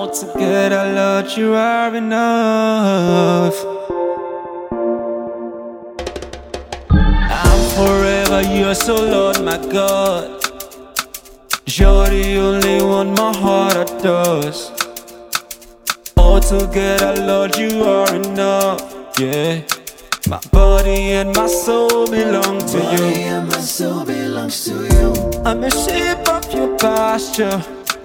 Altogether, Lord, you are enough. I'm forever yours, so Lord, my God. You're the only one my heart adores. Altogether, Lord, you are enough. Yeah. My body and my soul belong to you. And my soul belongs to you. I'm a sheep of your pasture.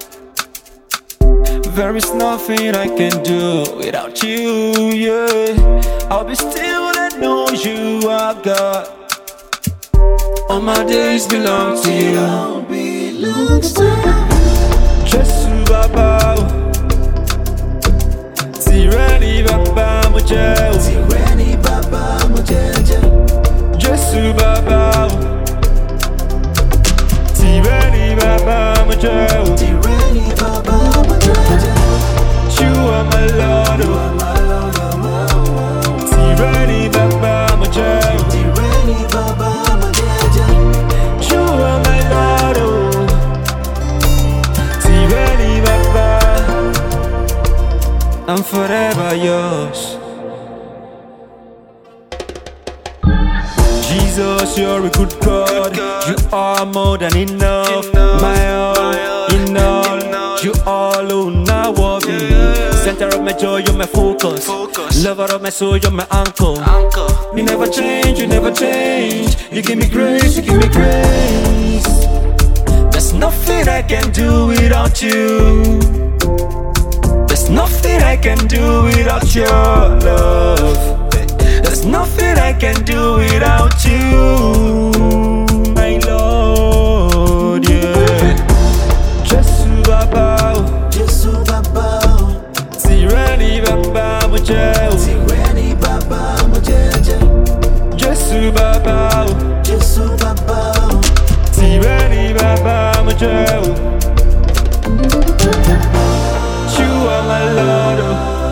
There is nothing I can do without you, yeah. I'll be still and know you are God. All my days belong to you. All belongs to you. Jesus Baba, Tyranny Baba Mujel, Tyranny Baba Mujeje. Jesus Baba, Tyranny Baba Mujel. Tyranny Baba Mujeje. You are my Lord, Tyranny Baba Mujel. Tyranny Baba Mujeje. You are my Lord, Tyranny Baba. I'm forever yours. Jesus, you're a good God. You are more than enough. My all, in all, you all who now worthy. Center of my joy, you're my focus. Lover of my soul, you're my anchor. You never change, you never change. You give me grace, you give me grace. There's nothing I can do without you. There's nothing I can do without your love. There's nothing I can do without you, my Lord, yeah. Jesus Baba, Jesus Baba. Tyranny Baba Mujel. Tyranny Baba Mujeje. Jesus Baba, Jesus Baba. Tyranny Baba Mujel. You are my Lord,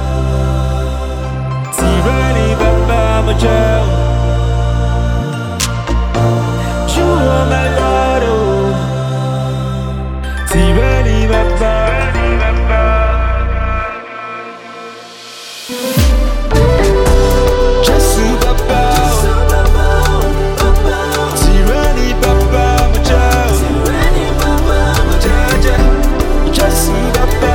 Tyranny Baba Mujel. You are my Lord, Tyranny Baba. Jesus Baba, Tyranny Baba Mujel. Tyranny Baba Mujeje. Jesus Baba,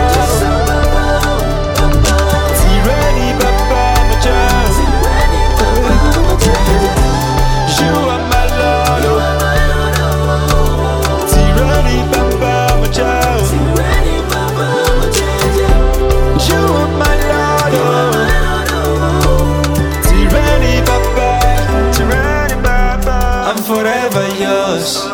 Tyranny Baba Mujel. Tyranny Baba Mujeje. You are my Lord, Tyranny Baba Mujel. Tyranny Baba Mujeje. You are my Lord, Tyranny Baba, Tyranny Baba. I'm forever yours.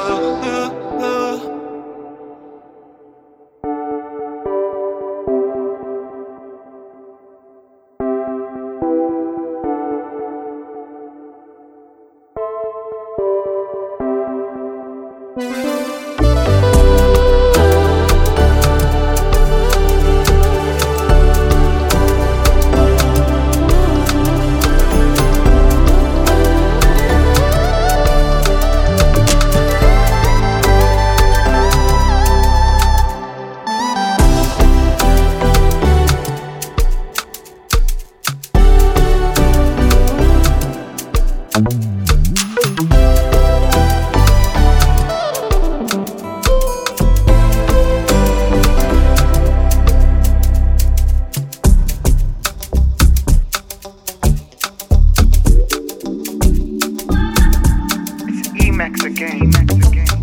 Emax again.